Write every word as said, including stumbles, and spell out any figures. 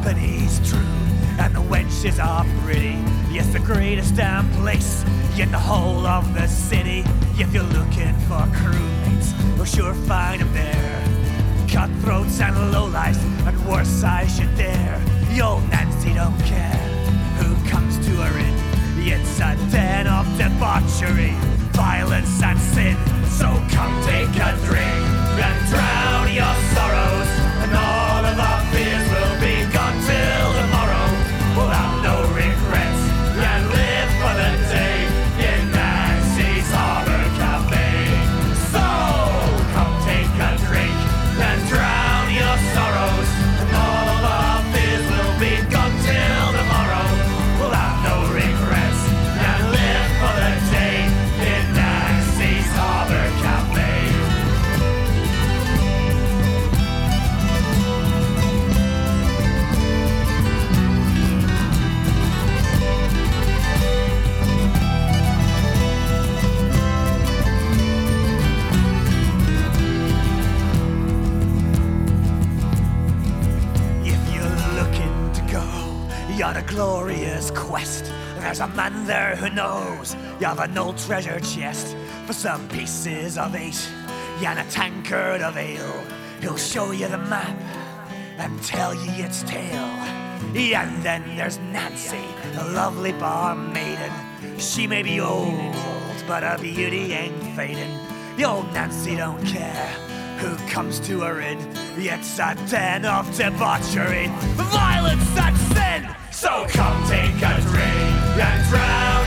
company's true, and the wenches are pretty. Yes, the greatest damn place in the whole of the city. If you're looking for crewmates, you'll sure find them there. Cutthroats and lowlifes and worse I should dare. The old Nancy don't care who comes to her in. It's a den of debauchery, violence and sin. So come take a drink and drown your sorrows, and all of our fears will be gone till tomorrow. We'll have no regrets and live for the day in Nancy's Harbor Cafe. So come take a drink and drown your sorrows, and all of our fears will be gone till tomorrow. We'll have no regrets and live for the day in Nancy's Harbor Cafe. On a glorious quest, there's a man there who knows you have an old treasure chest for some pieces of eight and a tankard of ale. He'll show you the map and tell you its tale. And then there's Nancy, the lovely bar maiden. She may be old, but her beauty ain't fading. The old Nancy don't care who comes to her in. It's a den of debauchery, violence and sin. So come take a drink and drown